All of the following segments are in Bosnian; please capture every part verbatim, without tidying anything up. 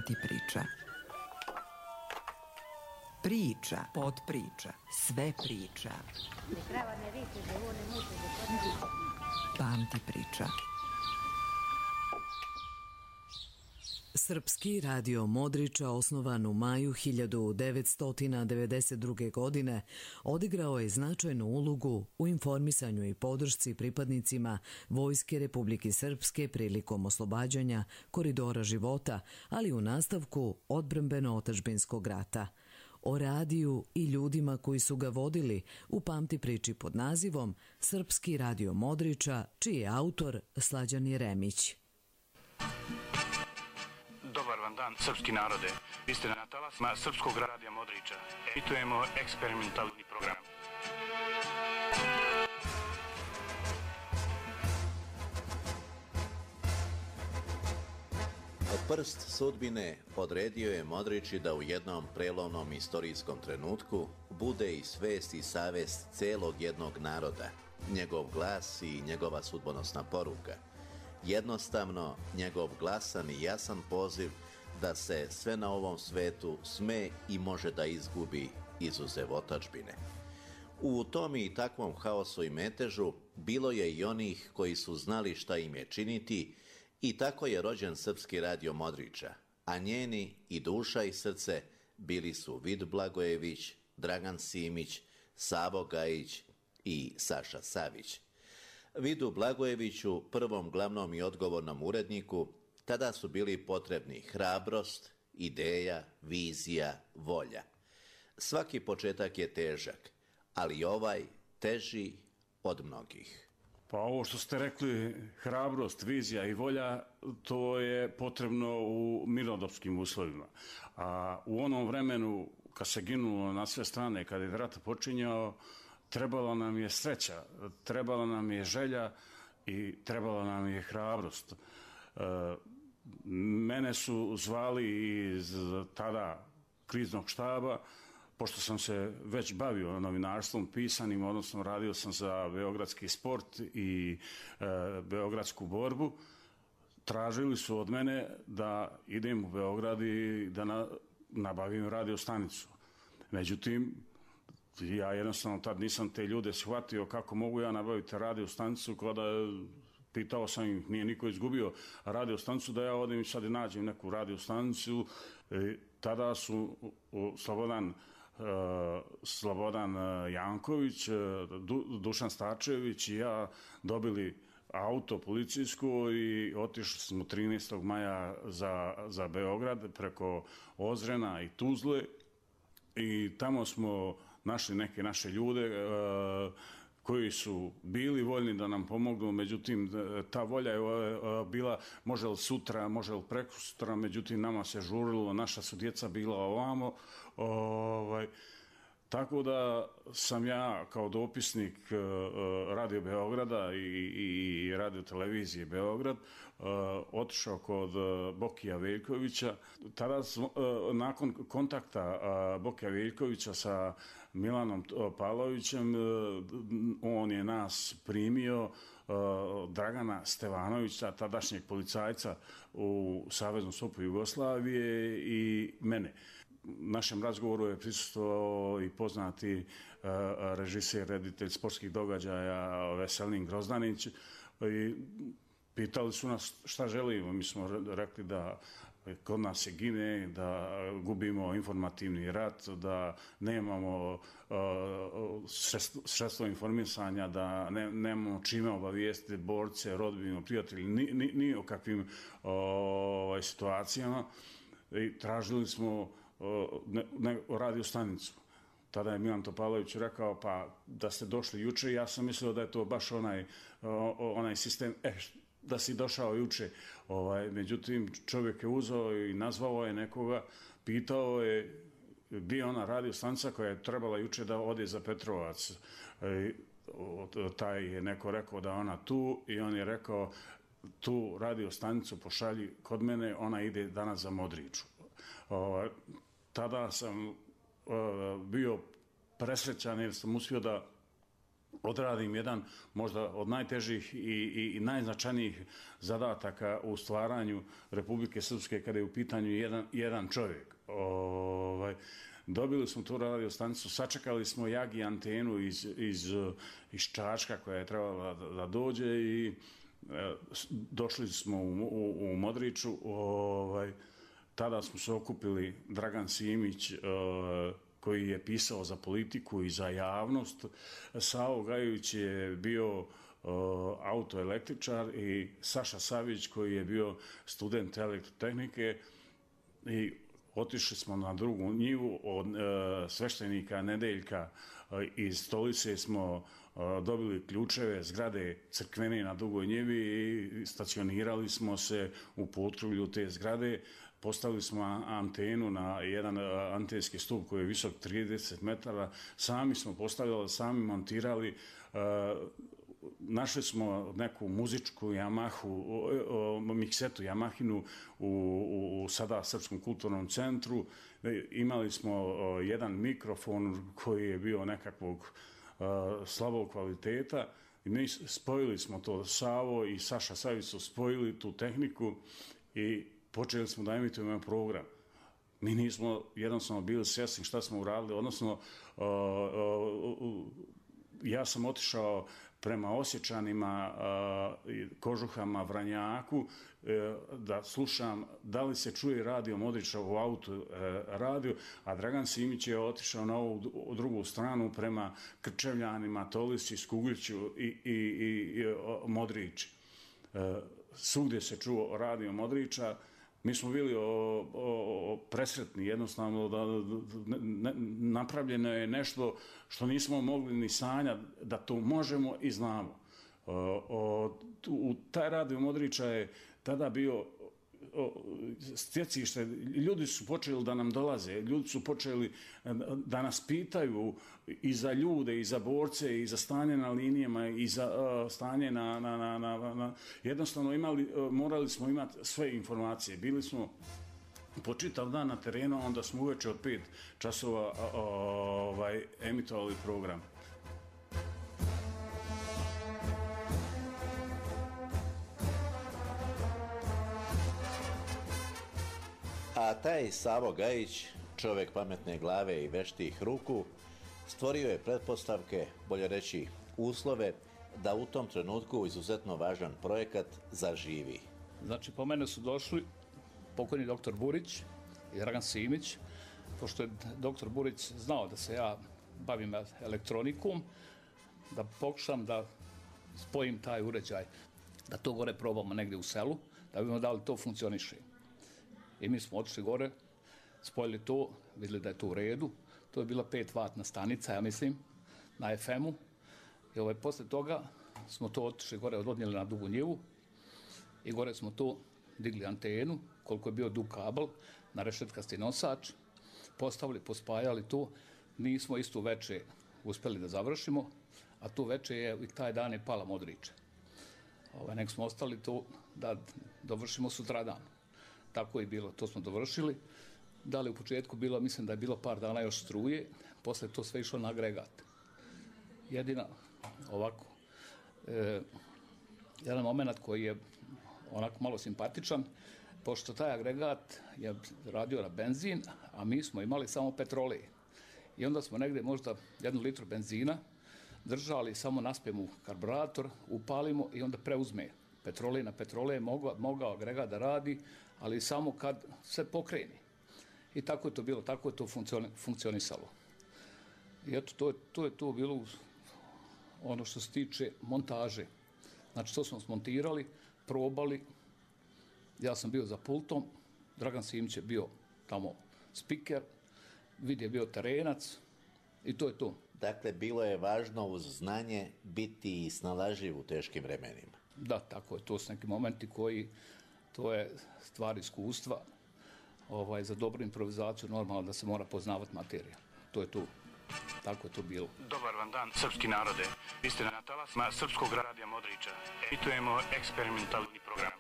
Pamti priča. Priča, podpriča, sve priča. Pamti priča. Srpski radio Modriča, osnovan u maju hiljadu devetsto devedeset druge. godine, odigrao je značajnu ulogu u informisanju i podršci pripadnicima Vojske Republike Srpske prilikom oslobađanja koridora života, ali u nastavku odbrambeno-otadžbinskog rata. O radiju i ljudima koji su ga vodili u Pamti priči pod nazivom Srpski radio Modriča, čiji je autor Slađan Jeremić. Dobar vam dan, srpski narode. Vi ste na talasima Srpskog radija Modriča. Emitujemo eksperimentalni program. Prst sudbine odredio je Modriči da u jednom prelomnom istorijskom trenutku bude i svest i savest celog jednog naroda, njegov glas i njegova sudbonosna poruka. Jednostavno, njegov glasan i jasan poziv da se sve na ovom svetu sme i može da izgubi izuzev otadžbine. U tom i takvom haosu i metežu bilo je i onih koji su znali šta im je činiti i tako je rođen Srpski radio Modriča, a njeni i duša i srce bili su Vid Blagojević, Dragan Simić, Savo Gajić i Saša Savić. Vidu Blagojeviću, prvom glavnom i odgovornom uredniku, tada su bili potrebni hrabrost, ideja, vizija, volja. Svaki početak je težak, ali ovaj teži od mnogih. Pa ovo što ste rekli, hrabrost, vizija i volja, to je potrebno u mirnodopskim uslovima. A u onom vremenu, kad se ginulo na sve strane, kad je rat počinjao, trebala nam je sreća, trebala nam je želja i trebala nam je hrabrost. E, mene su zvali iz tada kriznog štaba, pošto sam se već bavio novinarstvom pisanim, odnosno radio sam za beogradski sport i e, beogradsku borbu, tražili su od mene da idem u Beograd i da na, nabavim radio stanicu. Međutim, ja jednostavno tad nisam te ljude shvatio kako mogu ja nabaviti radio stanicu, kada pitao sam ih, nije niko izgubio radio stanicu, da ja odem i sad i nađem neku radio stanicu. E, tada su u, Slobodan Uh, Slobodan Janković, du, Dušan Starčević i ja dobili auto policijsko i otišli smo trinaestog maja za, za Beograd preko Ozrena i Tuzle i tamo smo našli neke naše ljude uh, koji su bili voljni da nam pomognu, međutim ta volja je bila može li sutra, može li prekosutra, međutim nama se žurilo, naša su djeca bila ovamo, ovaj, tako da sam ja kao dopisnik Radio Beograda i, i Radio Televizije Beograd otišao kod Bokija Veljkovića. Tada nakon kontakta Bokija Veljkovića sa Milanom Pavlovićem, on je nas primio, Dragana Stevanovića, tadašnjeg policajca u Saveznom SOP-u Jugoslavije i mene. Našem razgovoru je prisustvovao i poznati uh, režiser, reditelj sportskih događaja Veselin Grozdanić i pitali su nas šta želimo. Mi smo rekli da kod nas se gine, da gubimo informativni rat, da nemamo uh, sredstvo informisanja, da ne, nemamo čime obavijestiti borce, rodbinu, prijatelji, ni, ni, ni o kakvim uh, situacijama. I tražili smo Ne, ne, radio stanicu. Tada je Milan Topalović rekao, pa da ste došli juče, ja sam mislio da je to baš onaj, onaj sistem, e, da si došao juče. Ovaj, međutim, čovjek je uzeo i nazvao je nekoga, pitao je gdje je ona radio stanica koja je trebala juče da ode za Petrovac. E, taj je neko rekao da ona tu i on je rekao, tu radio stanicu pošalji kod mene, ona ide danas za Modriču. Ovaj, tada sam uh, bio presrećan jer sam uspio da odradim jedan možda od najtežih i, i, i najznačajnijih zadataka u stvaranju Republike Srpske kada je u pitanju jedan, jedan čovjek. Ovaj, dobili smo tu radio stanicu, sačekali smo Jagi antenu iz, iz, iz Čačka koja je trebala da, da dođe i e, došli smo u, u, u Modriču. Ovaj, tada smo se okupili Dragan Simić, e, koji je pisao za politiku i za javnost. Savo Gajović je bio uh, autoelektričar i Saša Savić koji je bio student elektrotehnike i otišli smo na drugu njivu od uh, sveštenika Nedeljka uh, iz Stolice smo uh, dobili ključeve zgrade crkvene na Dugoj njivi i stacionirali smo se u potrulju te zgrade. Postavili smo antenu na jedan antenski stup koji je visok trideset metara, sami smo postavljali, sami montirali, našli smo neku muzičku Yamahu, miksetu Yamahinu u, u sada Srpskom kulturnom centru, imali smo jedan mikrofon koji je bio nekakvog slabog kvaliteta i mi spojili smo to, Savo i Saša Savić su spojili tu tehniku i počeli smo da emitujemo program. Mi nismo jednostavno bili svjesni šta smo uradili, odnosno uh, uh, ja sam otišao prema Osječanima, uh, Kožuhama, Vranjaku, uh, da slušam da li se čuje radio Modrića u autu uh, radio, a Dragan Simić je otišao na ovu drugu stranu prema Krčevljanima, Tolisi, Skugliću i, i, i, i Modrić. Uh, svugdje se čuo radio Modrića. Mi smo bili o, o, o presretni, jednostavno da, da ne, napravljeno je nešto što nismo mogli ni sanjati da to možemo i znamo. O, o, u taj radio Modrića je tada bio stjecište, ljudi su počeli da nam dolaze, ljudi su počeli da nas pitaju i za ljude, i za borce, i za stanje na linijama, i za uh, stanje na, na, na, na, na... Jednostavno imali, uh, morali smo imati sve informacije. Bili smo po čitav dan na terenu, onda smo uveče od pet časova uh, ovaj, emitovali program. A taj Savo Gajić, čovjek pametne glave i veštih ruku, stvorio je pretpostavke, bolje reći uslove, da u tom trenutku izuzetno važan projekat zaživi. Znači, po mene su došli pokojni doktor Burić i Dragan Simić, pošto je doktor Burić znao da se ja bavim elektronikom, da pokušam da spojim taj uređaj, da to gore probamo negdje u selu, da vidimo da li to funkcioniše. I mi smo otišli gore, spojili to, vidjeli da je to u redu. To je bila pet vatna stanica, ja mislim, na ef emu. I ovaj, posle toga smo to otišli gore, odvodnjeli na Dugu njivu i gore smo to digli antenu, koliko je bio dug kabel, na rešetkasti nosač, postavili, pospajali to. Nismo istu veče uspeli da završimo, a tu veče je, i taj dan je pala Modriča. Ovaj, nek smo ostali to da dovršimo sutradan. Tako je bilo, to smo dovršili. Da li u početku bilo, mislim da je bilo par dana još struje, posle to sve išlo na agregat. Jedina, ovako, e, jedan moment koji je onako malo simpatičan, pošto taj agregat je radio na benzin, a mi smo imali samo petrolej. I onda smo negdje možda jednu litru benzina držali, samo naspijemo karburator, upalimo i onda preuzme petrolej na petrolej, mogao, mogao agregat da radi, ali samo kad se pokreni. I tako je to bilo, tako je to funkcionisalo. I eto, to je, to je to bilo ono što se tiče montaže. Znači, to smo smontirali, probali, ja sam bio za pultom, Dragan Simić je bio tamo spiker, Vid je bio terenac i to je to. Dakle, bilo je važno uz znanje biti i snalažljiv u teškim vremenima. Da, tako je, to su neki momenti koji, to je stvar iskustva. Ovaj, za dobru improvizaciju normalno da se mora poznavati materija. To je to. Tako je to bilo. Dobar vam dan, srpski narode. Vi ste na talasima Srpskog radija Modriča. Emitujemo eksperimentalni program.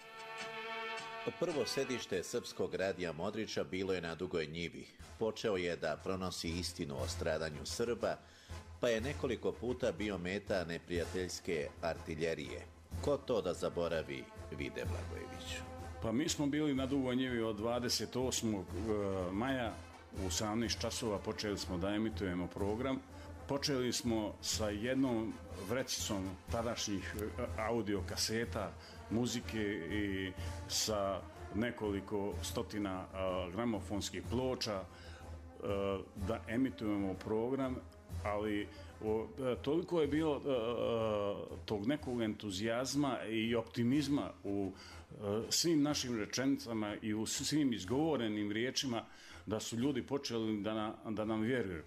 Prvo sedište Srpskog radija Modriča bilo je na Dugoj njivi. Počeo je da pronosi istinu o stradanju Srba, pa je nekoliko puta bio meta neprijateljske artiljerije. Ko to da zaboravi, Vide Blagojević? Pa mi smo bili na Dugoj njivi od dvadeset osmog maja u osamnaest časova, počeli smo da emitujemo program. Počeli smo sa jednom vrećicom tadašnjih audio kaseta, muzike i sa nekoliko stotina gramofonskih ploča da emitujemo program, ali toliko je bilo tog nekog entuzijazma i optimizma u svim našim rečenicama i u svim izgovorenim riječima da su ljudi počeli da, na, da nam vjeruju.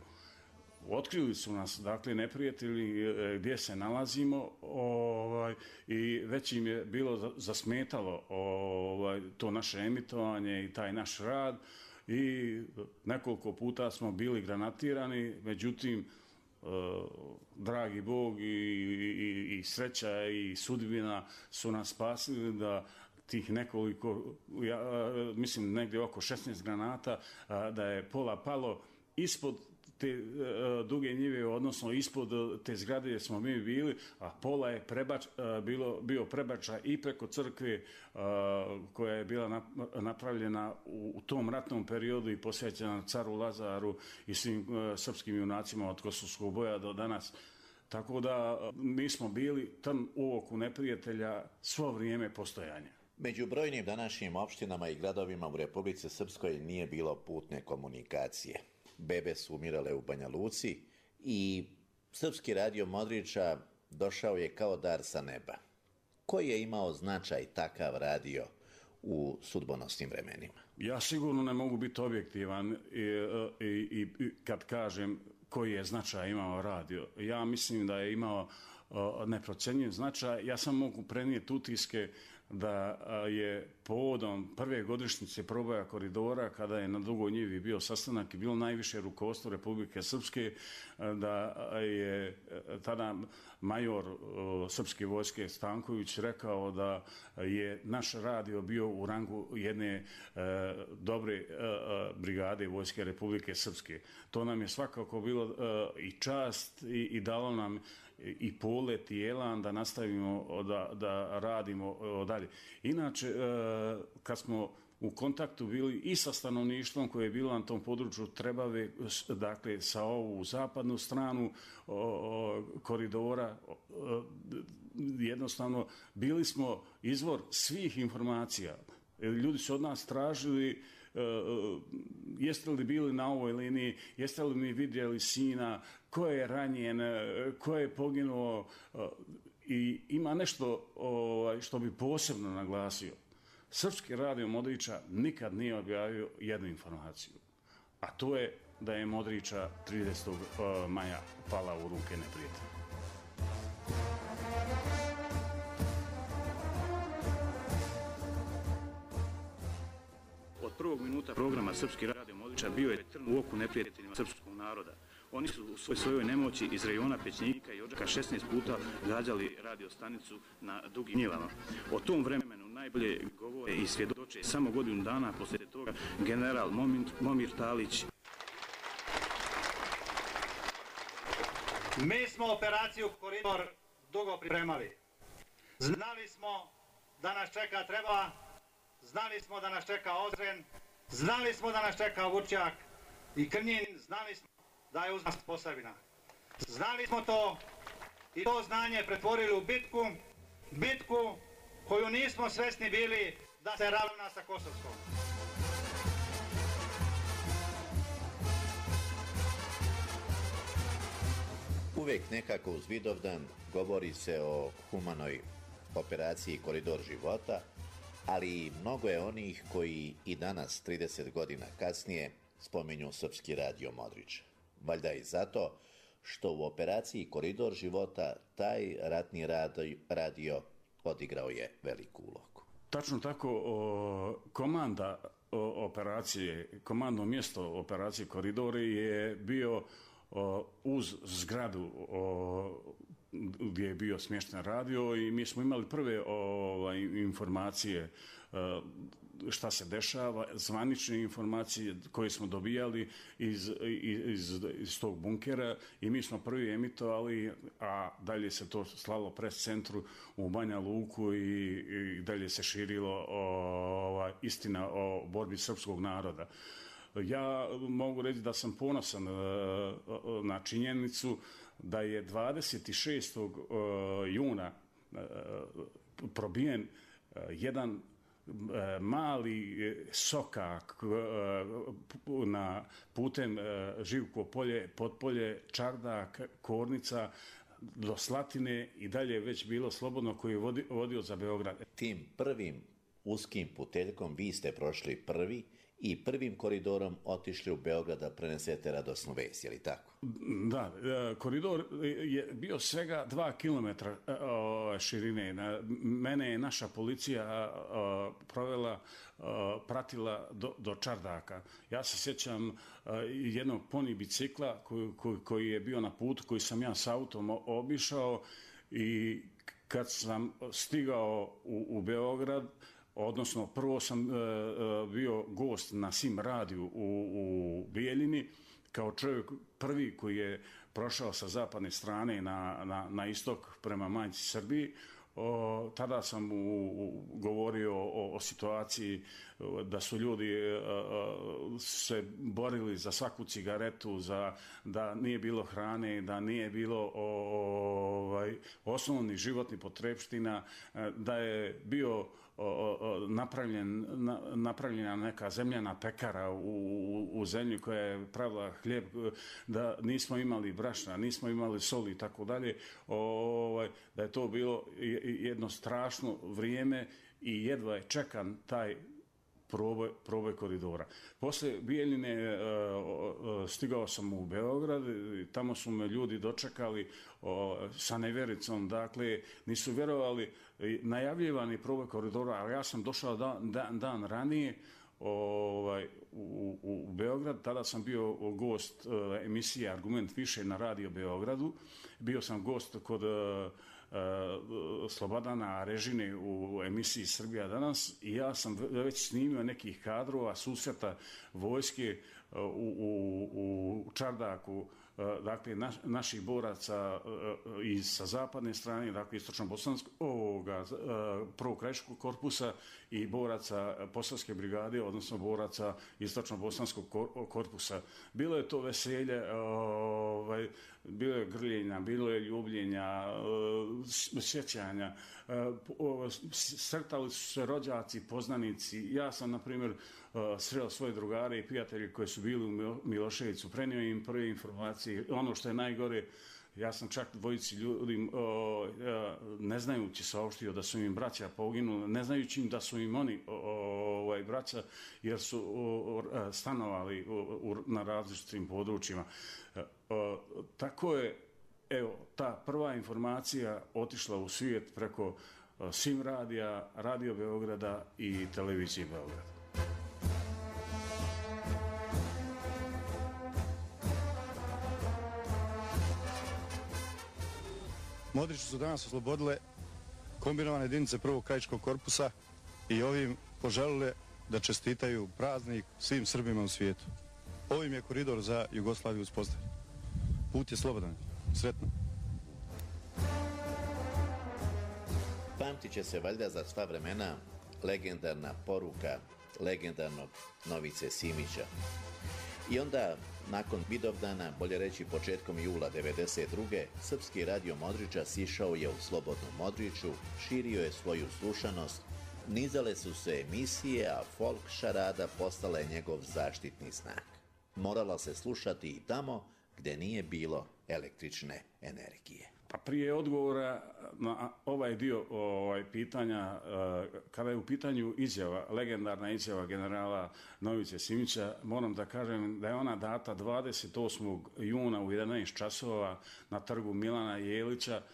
Otkrili su nas, dakle, neprijatelji gdje se nalazimo, ovaj, i već im je bilo zasmetalo ovaj, to naše emitovanje i taj naš rad i nekoliko puta smo bili granatirani, međutim, Uh, dragi Bog i, i, i sreća i sudbina su nas spasili da tih nekoliko, ja, mislim negdje oko šesnaest granata, da je pola palo ispod te uh, Duge njive, odnosno ispod te zgrade gdje smo mi bili, a pola je prebač, uh, bilo, bio prebačaj i preko crkve uh, koja je bila na, napravljena u, u tom ratnom periodu i posvećena caru Lazaru i svim uh, srpskim junacima od Kosovskog boja do danas. Tako da uh, mi smo bili trn u oku neprijatelja svo vrijeme postojanja. Među brojnim današnjim opštinama i gradovima u Republici Srpskoj nije bilo putne komunikacije. Bebe su umirale u Banja Luci i Srpski radio Modriča došao je kao dar sa neba. Koji je imao značaj takav radio u sudbonosnim vremenima? Ja sigurno ne mogu biti objektivan i, i, i kad kažem koji je značaj imao radio. Ja mislim da je imao neprocenjiv značaj. Ja sam mogu prenijeti utiske da je povodom prve godišnjice proboja koridora, kada je na Dugoj njivi bio sastanak i bilo najviše rukovodstvo Republike Srpske, da je tada major srpske vojske Stanković rekao da je naš radio bio u rangu jedne dobre brigade vojske Republike Srpske. To nam je svakako bilo i čast i, i dalo nam i polet i elan da nastavimo da, da radimo dalje. Inače, kad smo u kontaktu bili i sa stanovništvom koje je bilo na tom području Trebave, dakle sa ovu zapadnu stranu o, o, koridora, o, jednostavno bili smo izvor svih informacija. Ljudi su od nas tražili Uh, jeste li bili na ovoj liniji, jeste li mi vidjeli sina, ko je ranjen, ko je poginuo, uh, i ima nešto uh, što bi posebno naglasio. Srpski radio Modriča nikad nije objavio jednu informaciju, a to je da je Modriča tridesetog maja pala u ruke neprijatelja. Od prvog minuta programa Srpski radio Modriča bio je trn u oku neprijateljima srpskog naroda. Oni su u svoj, svojoj nemoći iz rejona Pećnika i Odžaka šesnaest puta gađali radiostanicu na Dugim njivama. O tom vremenu najbolje govore i svjedoče samo godinu dana poslije toga general Momir, Momir Talić. Mi smo operaciju Koridor dugo pripremali. Znali smo da nas čeka Treba, znali smo da nas čeka Ozren, znali smo da nas čeka Vučjak i Krnjin, znali smo da je uz nas Posavina. Znali smo to i to znanje pretvorili u bitku, bitku koju nismo svesni bili da se ravna sa Kosovskom. Uvijek nekako uz Vidovdan govori se o humanoj operaciji Koridor života, ali mnogo je onih koji i danas, trideset godina kasnije, spominju Srpski radio Modrič. Valjda i zato što u operaciji Koridor života taj ratni radio odigrao je veliku ulogu. Tačno tako, o, komanda o, operacije, komandno mjesto operacije Koridori je bio o, uz zgradu o, gdje je bio smješten radio i mi smo imali prve ovaj, informacije šta se dešava, zvanične informacije koje smo dobijali iz, iz, iz tog bunkera i mi smo prvi emitovali, a dalje se to slalo pres centru u Banja Luku i, i dalje se širilo ova, istina o borbi srpskog naroda. Ja mogu reći da sam ponosan na činjenicu da je dvadeset šestog juna probijen jedan mali sokak na putem Živko polje, Potpolje, Čardak, Kornica do Slatine i dalje je već bilo slobodno koji je vodio, vodio za Beograd. Tim prvim uskim puteljkom vi ste prošli prvi i prvim koridorom otišli u Beograd da prenesete radosnu vest, je li tako? Da, koridor je bio svega dva kilometra širine. Mene je naša policija provela, pratila do, do Čardaka. Ja se sjećam jednog poni bicikla koji, koji, koji je bio na putu, koji sam ja s autom obišao i kad sam stigao u, u Beograd, odnosno prvo sam e, bio gost na Sim radiju u, u Bijeljini, kao čovjek prvi koji je prošao sa zapadne strane na, na, na istok prema majci Srbiji. O, tada sam u, u, govorio o, o situaciji da su ljudi a, a, se borili za svaku cigaretu, za, da nije bilo hrane, da nije bilo o, ovaj, osnovnih životnih potrepština, da je bio o, o, napravljen, na, napravljena neka zemljana pekara u, u, u zemlji koja je pravila hljeb, da nismo imali brašna, nismo imali soli i tako dalje, ovaj, da je to bilo jedno strašno vrijeme i jedva je čekan taj proboj, proboj koridora. Posle Bijeljine uh, stigao sam u Beograd i tamo su me ljudi dočekali uh, sa nevericom, dakle nisu vjerovali, najavljivani proboj koridora, ali ja sam došao dan, dan, dan ranije ovaj, u, u, u Beograd, tada sam bio gost uh, emisije Argument više na Radio Beogradu, bio sam gost kod uh, Slobodana Režine u emisiji Srbija danas i ja sam već snimio nekih kadrova susreta vojske u, u, u Čardaku, dakle naš, naših boraca i sa zapadne strane, dakle istočno-bosanskog ovoga prvog krajiškog korpusa i boraca Posavske brigade, odnosno boraca istočno-bosanskog korpusa. Bilo je to veselje, ovaj, bilo je grljenja, bilo je ljubljenja, sjećanja, sretali su se rođaci, poznanici. Ja sam, na primjer, sreo svoje drugare i prijatelje koji su bili u Miloševicu, prenio im prve informacije. Ono što je najgore, ja sam čak dvojici ljudi o, ne znajući saopštio da su im braća poginuli, ne znajući im da su im oni o, ovaj, braća, jer su o, stanovali o, o, na različitim područjima. O, tako je, evo, ta prva informacija otišla u svijet preko o, Sim radija, Radio Beograda i Televizije Beograda. Modrići su danas oslobodile kombinovane jedinice prvog krajiškog korpusa i ovim poželile da čestitaju praznik svim Srbima u svijetu. Ovim je koridor za Jugoslaviju uspostavljen. Put je slobodan. Sretno. Pamtit će se valjda za sva vremena legendarna poruka legendarnog Novice Simića. I onda, nakon Vidovdana, bolje reći početkom jula devedeset druge. Srpski radio Modriča sišao je u slobodnu Modriču, širio je svoju slušanost, nizale su se emisije, a folk šarada postala je njegov zaštitni znak. Morala se slušati i tamo gdje nije bilo električne energije. Pa prije odgovora na ovaj dio ovaj, pitanja, kada je u pitanju izjava, legendarna izjava generala Novice Simića, moram da kažem da je ona data dvadeset osmog juna u jedanaest časova na trgu Milana Jelića.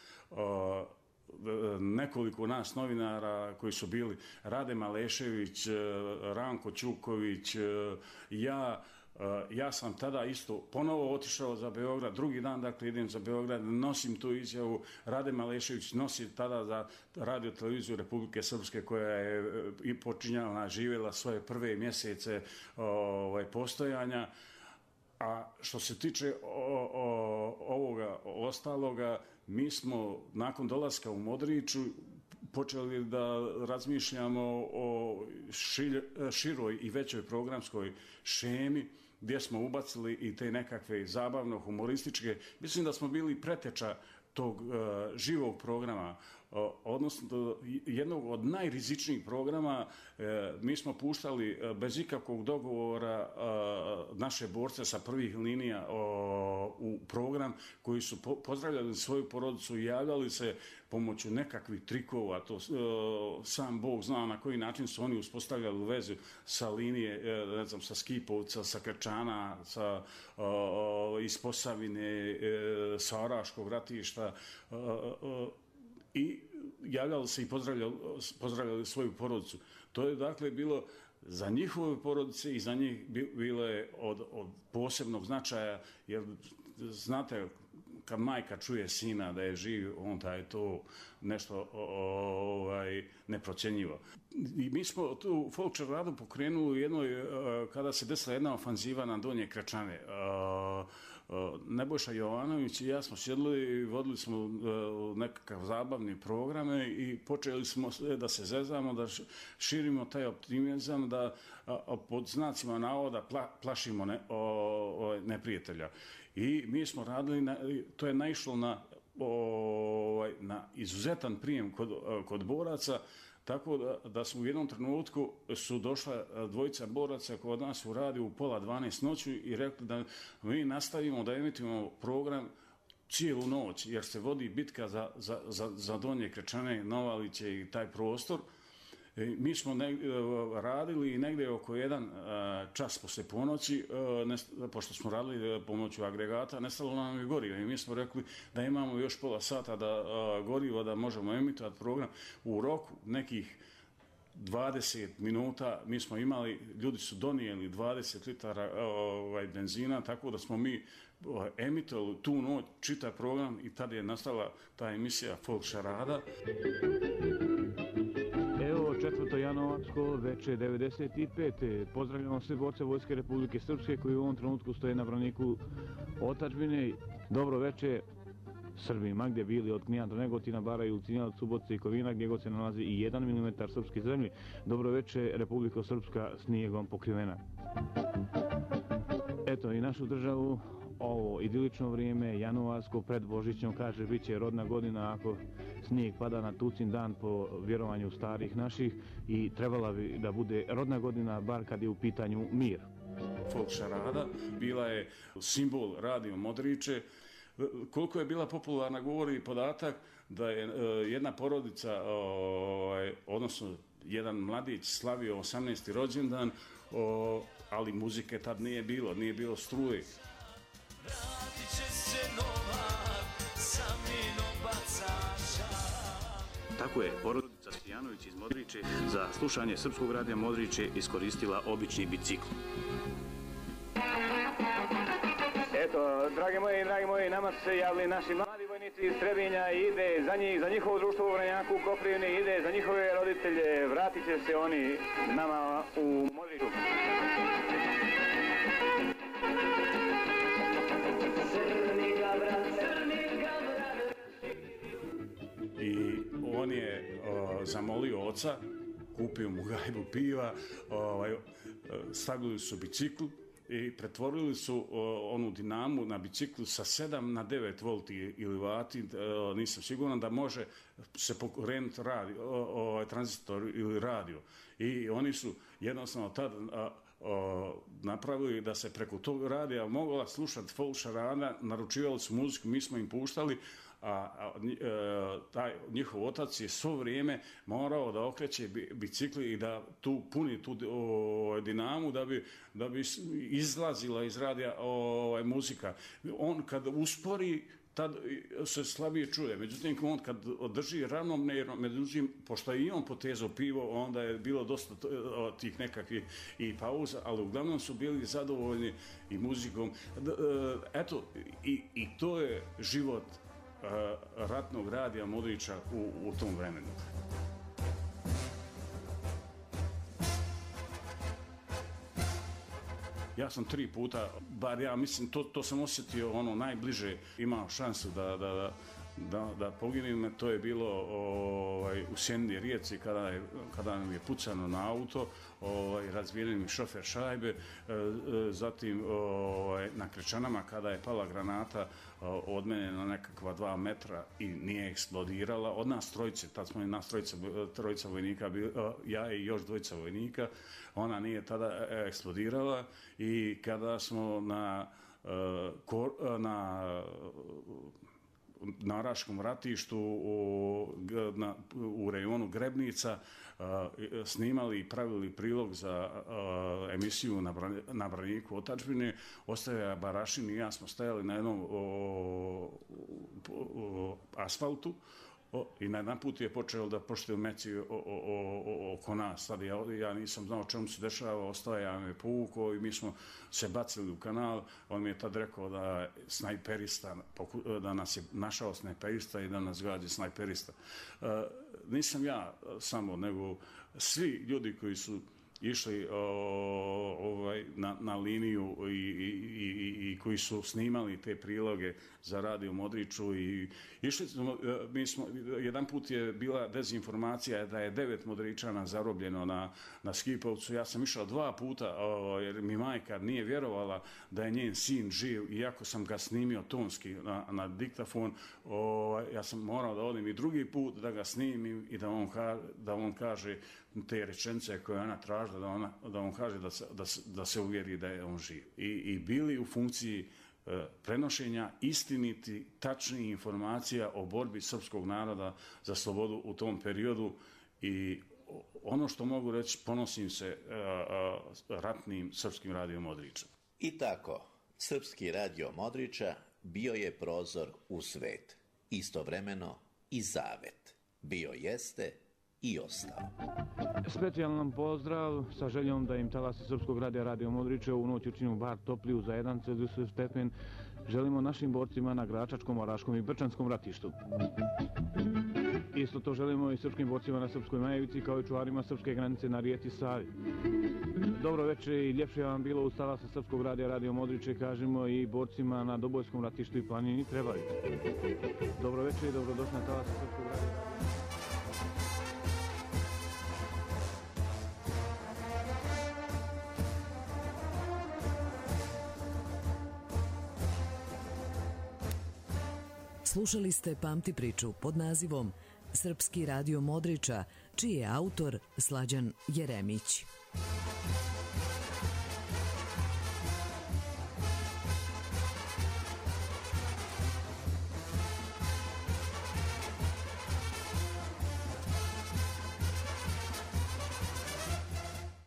Nekoliko nas novinara koji su bili Rade Malešević, Ranko Ćuković, ja, Ja sam tada isto ponovo otišao za Beograd, drugi dan dakle idem za Beograd, nosim tu izjavu, Rade Malešević nosi tada za radio televiziju Republike Srpske koja je i počinjala, živjela svoje prve mjesece ovaj, postojanja. A što se tiče o, o, ovoga ostaloga, mi smo nakon dolaska u Modriču počeli da razmišljamo o šir, široj i većoj programskoj šemi gdje smo ubacili i te nekakve zabavno-humorističke. Mislim da smo bili preteča tog uh, živog programa, uh, odnosno jednog od najrizičnijih programa. Uh, mi smo puštali uh, bez ikakvog dogovora uh, naše borce sa prvih linija uh, u program koji su po pozdravljali svoju porodicu i javljali se pomoću nekakvih trikova. To uh, sam Bog zna na koji način su oni uspostavljali vezu sa linije, uh, ne znam, sa Skipovca, sa Krčana, sa, uh, uh, iz Posavine, uh, sa Oraškog ratišta, Uh, uh, i javljali se i pozdravljali, pozdravljali svoju porodicu. To je dakle bilo za njihove porodice i za njih bilo je od, od posebnog značaja, jer znate, kad majka čuje sina da je živ, onda je to nešto ovaj, neprocjenjivo. I mi smo tu folk šaradu pokrenuli u jednoj, kada se desila jedna ofanziva na Donje Krečane. Nebojša Jovanović i ja smo sjedli i vodili smo nekakav zabavni programe i počeli smo da se zezamo, da širimo taj optimizam, da pod znacima navoda pla, plašimo ne, o, o, neprijatelja. I mi smo radili, na, to je naišlo na, o, na izuzetan prijem kod, kod boraca, tako da, da smo u jednom trenutku su došla dvojica boraca kod nas u radiju u pola dvanaest noću i rekli da mi nastavimo da emitujemo program cijelu noć, jer se vodi bitka za, za, za, za Donje Krečane, Novaliće i taj prostor. I mi smo ne, radili i negdje oko jedan čas poslije ponoći, ne, pošto smo radili pomoću agregata, nestalo nam je goriva i mi smo rekli da imamo još pola sata da goriva, da možemo emitovati program u roku nekih dvadeset minuta. Mi smo imali, ljudi su donijeli dvadeset litara ovaj, benzina, tako da smo mi emitovali tu noć čitav program i tada je nastala ta emisija Folk šarada. Evo četvrto januarsko veče devedeset pete. Pozdravljamo sve borce Vojske Republike Srpske koji u ovom trenutku stoje na braniku otadžbine. Dobro veče Srbima, gdje bili od Knina do Negotina, Bara i Ulcinjalac, Subotice i Kovina, gdje god se nalazi i jedan milimetar srpske zemlje. Dobro veče Republika Srpska snijegom pokrivena. Eto i našu državu ovo idilično vrijeme, januarsko, pred Božićom, kaže, bit će rodna godina ako snijeg pada na tucin dan po vjerovanju starih naših i trebala bi da bude rodna godina, bar kad je u pitanju mir. Folk šarada bila je simbol radio Modriče. Koliko je bila popularna, govori podatak da je jedna porodica, odnosno jedan mladić slavio osamnaesti rođendan, ali muzike tad nije bilo, nije bilo struje. Vratit će se Novak sa minom bacača. Tako je porodica Stojanović iz Modriče za slušanje Srpskog radija Modriče iskoristila obični bicikl. Eto, dragi moji, dragi moji, nama su se javili naši mladi vojnici iz Trebinja i ide za njih, za njihovo društvo u Vranjaku, u Koprivni, ide za njihove roditelje, vratit će se oni nama u Modriču. I on je o, zamolio oca, kupio mu gajbu piva, o, stavili su bicikl i pretvorili su o, onu dinamu na biciklu sa sedam na devet volti ili vati, o, nisam siguran da može se pokrenuti radio, o, o, tranzistor ili radio. I oni su jednostavno tad a, o, napravili da se preko tog radija mogla slušati folk šarada, naručivali su muziku, mi smo im puštali, a, a e, taj njihov otac je svo vrijeme morao da okreće bicikli i da tu puni tu o, dinamu da bi, da bi izlazila iz radija o, muzika. On kad uspori tad se slabije čuje. Međutim, on kad održi ravnomjerno, međutim, pošto je i on potezao pivo, onda je bilo dosta tih nekakvih i pauza, ali uglavnom su bili zadovoljni i muzikom. Eto, i, i to je život ratnog radija Modrića u, u tom vremenu. Ja sam tri puta, bar ja mislim, to, to sam osjetio ono najbliže, imao šansu da, da, da, da poginim, to je bilo ovaj, u Sjeni rijeci kada, je, kada nam je pucano na auto, ovaj, razbijeni mi šofer šajbe, zatim ovaj, na Krečanama kada je pala granata od mene na nekakva dva metra i nije eksplodirala, od nas trojice, tad smo i nas trojica, trojica vojnika, ja i još dvojica vojnika, ona nije tada eksplodirala i kada smo na, na na Raškom ratištu u, na, u rejonu Grebnica snimali i pravili prilog za emisiju na, bran, na braniku otadžbine, Ostaja Barašin i ja smo stajali na jednom o, o, o, asfaltu. O, i na jedan put je počeo da poštaju meci oko nas. Sad ja, ja nisam znao čemu se dešava, ostao ja me povukao i mi smo se bacili u kanal. On mi je tad rekao da snajperista, da nas je našao snajperista i da nas gađa snajperista. E, nisam ja samo, nego svi ljudi koji su išli o, ovaj, na, na liniju i, i, i, i koji su snimali te priloge za radio Modriću i išli smo, mi smo, jedan put je bila dezinformacija da je devet Modričana zarobljeno na, na Skipovcu. Ja sam išao dva puta o, jer mi majka nije vjerovala da je njen sin živ, iako sam ga snimio tonski na, na diktafon. O, ja sam morao da odim i drugi put da ga snimim i da on, da on kaže te rečenice koje ona tražila, da, ona, da on kaže da se, da, da se uvjeri da je on živ. I, i bili u funkciji e, prenošenja istiniti, tačnih informacija o borbi srpskog naroda za slobodu u tom periodu i ono što mogu reći, ponosim se e, e, ratnim srpskim radijom Modrića. I tako, srpski radio Modrića bio je prozor u svet, istovremeno i zavet. Bio jeste i ostao. Specijalan pozdrav sa željom da im talasi Srpskog radija Radio Modrića u noć učinju bar topliju za jedan Celzijusov stepen. Želimo našim borcima na Gračačkom, Oraškom i Brčanskom ratištu. Isto to želimo i srpskim borcima na Srpskoj Majevici kao i čuvarima srpske granice na rijeci Savi. Dobro večer i ljepše vam bilo uz talasa Srpskog radija Radio Modriće, kažemo i borcima na Dobojskom ratištu i planini Trebavić. Dobro večer i dobrodošli na talasa Srpskog radija Radio Modriće. Slušali ste Pamti priču pod nazivom Srpski radio Modrića, čiji je autor Slađan Jeremić.